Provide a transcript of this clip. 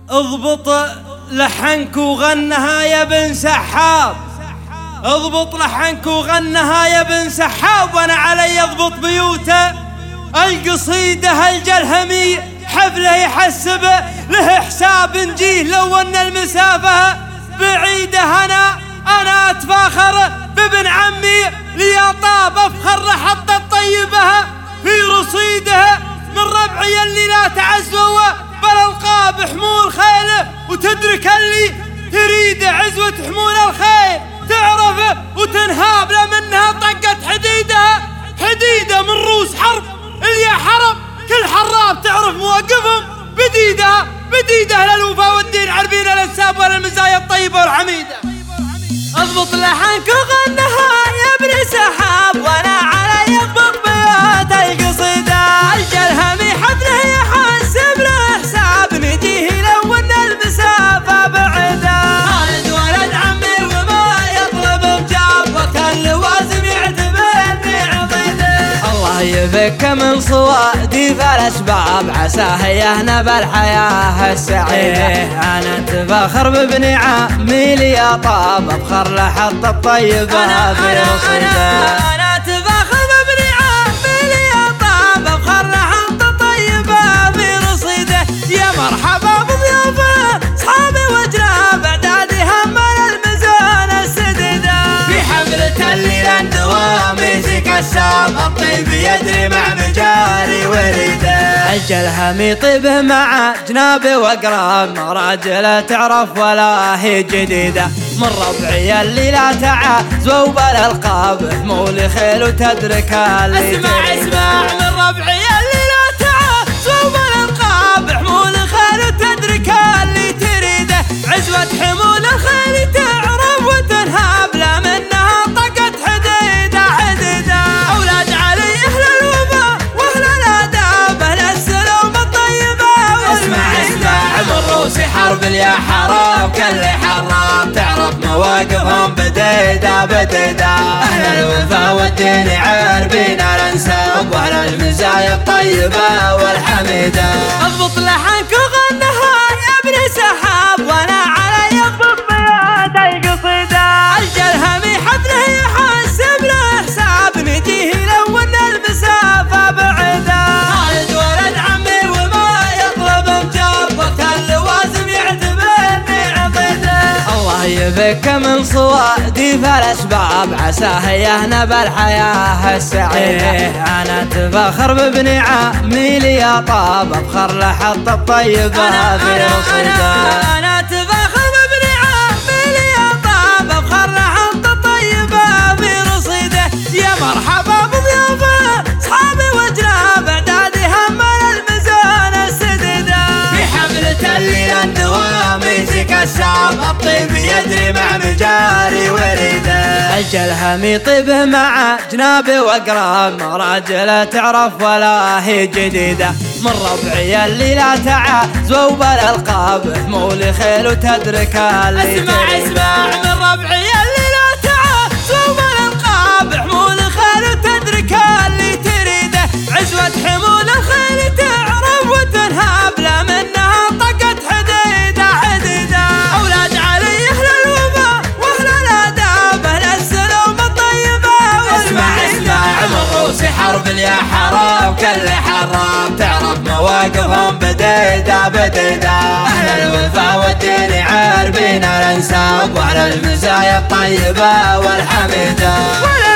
اضبط لحنك وغنها يا بن سحاب، اضبط لحنك وغنها يا بن سحاب، وانا علي اضبط بيوته القصيدة الجلهمي حفله يحسب له حساب نجيه لو ان المسافة بعيدة. انا اتفاخر بابن عمي لي طاب افخر حط طيبها في رصيدها من ربعي اللي لا تعزوا بل القاب حمول خيله وتدرك اللي تريد عزوة حمول الخيل تعرف وتنهاب لمنها طقت حديدة من روس حرب اللي حرب كل حراب تعرف مواقفهم بديدة للوفا والدين عربين الانساب والمزايا الطيبة والحميدة. اضبط لحنك وغنها يا ابن سحاب، وانا علي اضبط بيوت القصيدة الجلهمي حفله يحسب له حساب نديه لو ان المسافة بعيدة. خالد ولد عمي وما يطلب مجاب وكان لوازم يعتبرني عضيده. الله يفك من صوادي فالاسباب عساه يهنى بالحياة السعيدة. انا اتفاخر بابن عمي لي طاب افخر له حط الطيبة في رصيده. انا اتفاخر بابن عمي لي طاب افخر له حط الطيبة في رصيده. يا مرحبا بضيوفه اصحابي وجناب اعدادي هم الميزان السديده. في حفلة الليلة الدوامي كساب الطيب يدري مع مجاري وريده. الجلهمي طيبه مع جنابي واقرب راجله تعرف ولا هي جديده. من ربعي اللي لا تعز وبالالقاب حمول خيل وتدرك اللي اسمع من ربعي اللي لا تعز وبالالقاب حمول خيل وتدرك اللي تريده. عزوة حمول الخيل تعرف وتنهاب لا منها طقت حديدة اولاد علي اهل الوفا واهل الاداب اهل السلام الطيبة. اسمع من روسي حرب يا حرام كل حرام تعرف مواقفهم بديدة اهل الوفا والدين عارفين الانساب واهل المزايا الطيبة والحميدة. اضبط لحنك وغنها يا ابن سحاب، وانا علي اضبط بيوت القصيدة الجلهمي حفله يحسب له حساب نديه لو ان المسافة بعيدة. خالد ولد عمي وما يطلب مجاب وكان لوازم يعتبرني عضيده. الله يفك من صوادي فالاسباب عساه يهنى بالحياة السعيدة. انا اتفاخر بابن عمي لي طاب افخر له حط الطيبة في رصيده. انا اتفاخر بابن عمي لي طاب افخر له حط الطيبة في رصيده. يا مرحبا بضيوفه اصحابي وجناب اعدادي هم الميزان السديده. في حفلة الليلة الدوامي كساب الطيب يدري مع مجاري وريده. الجلهمي طيبه مع جنابي واقرب راجله تعرف ولا هي جديده. من ربعي اللي لا تعز وبالالقاب حمول خيل وتدرك اللي اسمع من ربعي اللي لا تعز وبالالقاب حمول خيل وتدرك اللي تريده. عزوة حمول الخيل تعرف وتنهاب لا منها طقت حديدة اولاد علي اهل الوفا واهل الاداب اهل السلام الطيبة. اسمع من روسي حرب يا حرام كل حرام تعرف مواقفهم بديدة اهل الوفا والدين عارفين الانساب واهل المزايا الطيبة والحميدة.